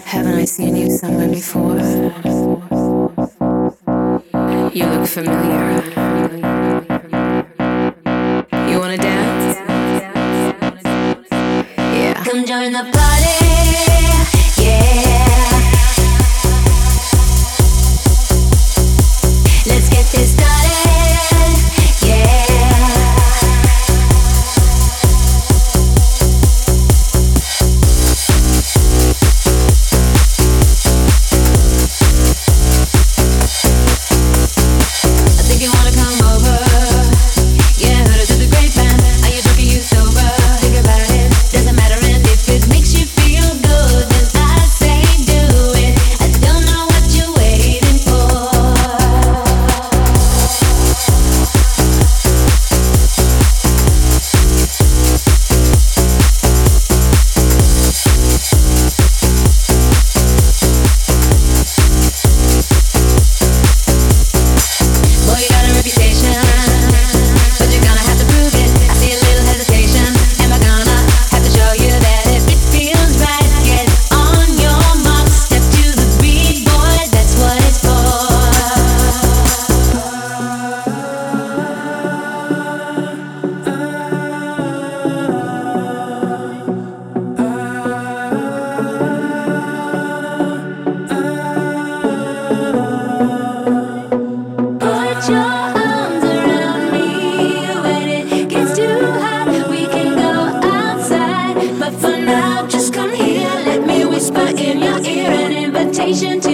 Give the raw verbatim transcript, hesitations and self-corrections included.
Haven't I seen you somewhere before? You look familiar. You wanna dance? Yeah. Come join the party, yeah. Let's get this started, yeah. I think you wanna come over. Yeah, heard it through the grapevine. Are you drunk or you sober? Think about it. Doesn't matter, and if it makes you feel good, then I say do it. I don't know what you're waiting for. Boy, you got a reputation, but you're gonna have to prove it. I see a little hesitation. Am I gonna have to show you that if it feels right, get on your mark, step to the beat, boy, that's what it's for. Put your arms around me when it gets too hot. We can go outside, but for now, just come here. Let me whisper in your ear an invitation to